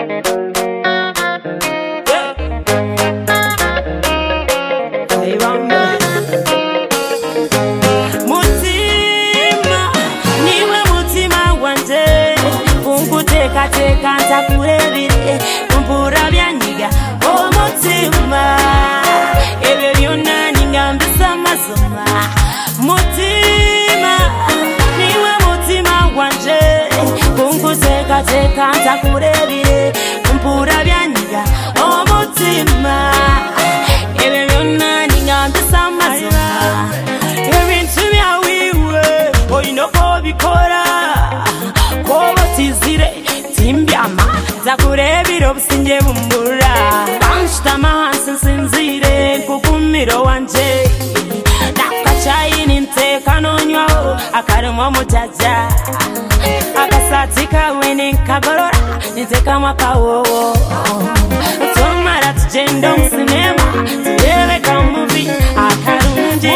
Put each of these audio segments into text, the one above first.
Kanta kurebire kumpura byanyiga omutima ebyo byonna ningambisa amazima mutima niwe mutima gwanje kunkuteekateeka nta kurebire kumpura byanyiga omutima ebyo byonna ningambisa amazima ebintu byawiwe olina okubikora koba tizire Timbyama zakurebira obusinge bumbura banshitama hansi nsinzire nkukumiro wanje nakachayini nteka nonywaho akarimo omutaja akasati kawe ninkagorora nintekamu akawowo tomara tugenda omusinema turebe kamuvi akarungi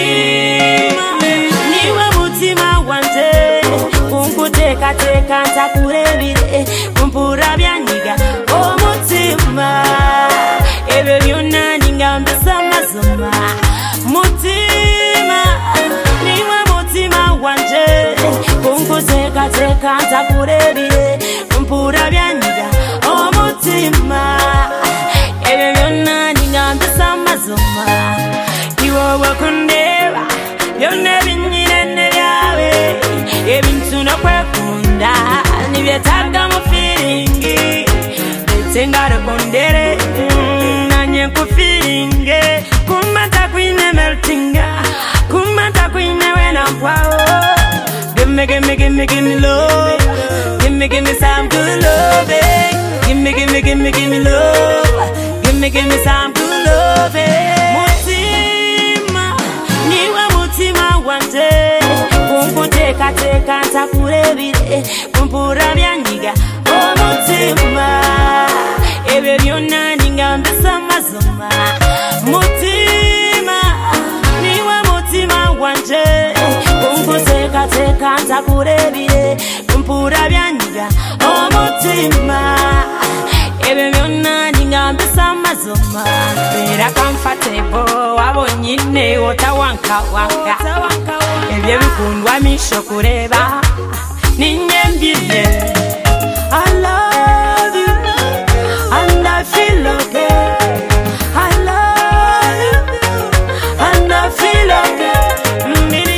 niwe mutima wanje kunkuteekateeka ntakurebire kumpura byanyiga omutima ebyo byonna ningambisa amazima mutima niwe mutima wanje kunkuteekateeka ntakurebire kumpura byanyiga omutima ebyo byonna ningambisa amazima iwe bwekundeba byonna ebinyirene byawe ebintu nokwekunda nibyetaaga mu feelingi etengare kondere nanye nkufiringe kumata kwine meltinga kumata kwine wena mpwao give me love give me some good loving give me love give me some good loving mutima niwe mutima wanje kunkuteekateeka ntakurebire kumpura byanyiga omutima ebyo byonna ningambisa amazima mutima niwe mutima wanje kunkuteekateeka ntakurebire kumpura byanyiga omutima ebyo byonna ningambisa amazima era comfortable wabonyine otawankawanka ebyo bikundwa misho kureba ninyembire I love you and I feel okay I love you and I feel okay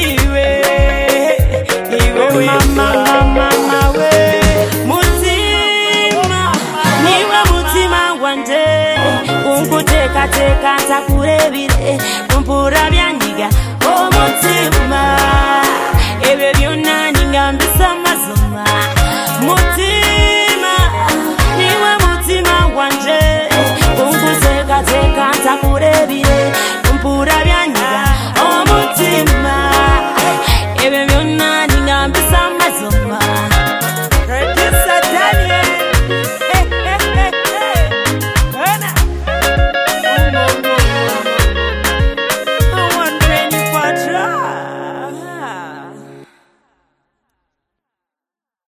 iwe mama we mutima niwe mutima wanje kunkuteekateeka ntakurebire kumpura byanyiga omutima